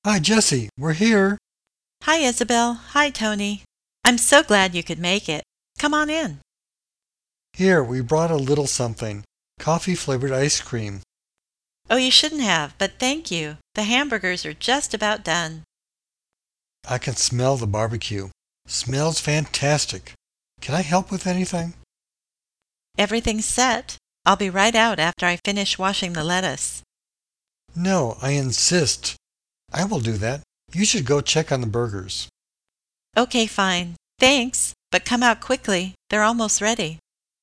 Hi, Jesse. We're here. Hi, Isabel. Hi, Tony. I'm so glad you could make it. Come on in. Here, we brought a little something. Coffee flavored ice cream. Oh, you shouldn't have, but thank you. The hamburgers are just about done. I can smell the barbecue. Smells fantastic. Can I help with anything? Everything's set. I'll be right out after I finish washing the lettuce. No, I insist. I will do that. You should go check on the burgers. Okay, fine. Thanks, but come out quickly. They're almost ready.